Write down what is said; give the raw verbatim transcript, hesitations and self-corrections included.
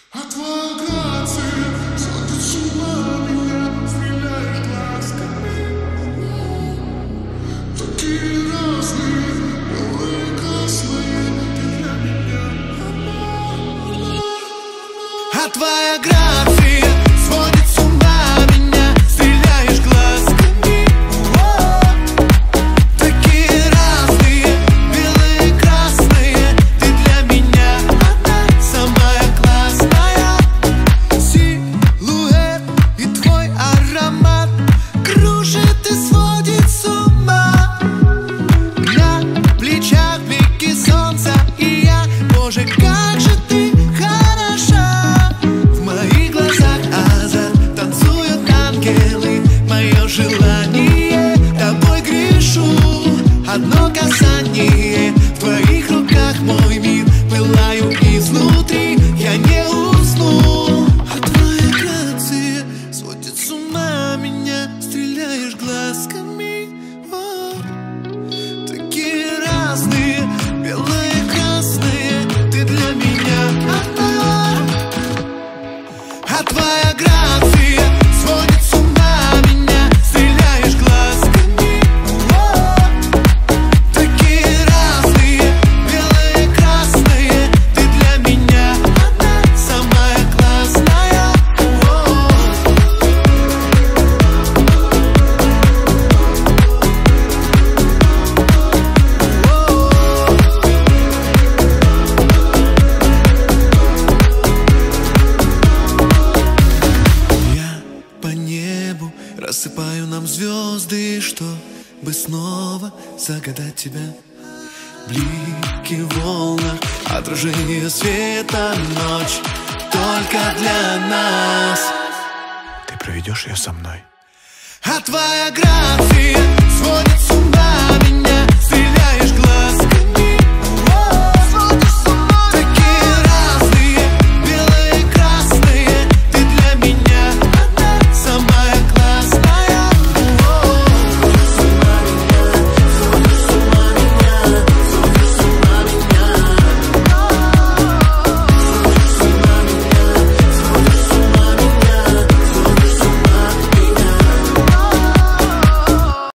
А твоя грация сводит с ума меня, стреляет глазками. Такие разные, белые, красные, ты для меня. А твоя грация сводит с ума меня, стреляешь глазками. Такие разные, белые, красные, ты для меня одна, самая классная. Силуэт и твой аромат кружит и сводит с ума. На плечах блики солнца, и я, боже, как же ты хороша. В моих глазах азарт, танцуют ангелы. Мое желание, тобой грешу. Одно касание, в твоих руках мой мир. Пылаю изнутри, я не усну. А твоя грация сводит с ума меня, стреляешь глазками. О, такие разные, белые, красные, ты для меня одна. А твоя грация сводит с ума меня, стреляешь глазками. О, такие разные, белые, красные, ты для меня одна, самая классная. О, я по небу рассыпаю нам звезды, чтобы снова загадать тебя. Блики в волнах, отражение света, ночь только для нас. Ты проведешь ее со мной. А твоя грация сводит с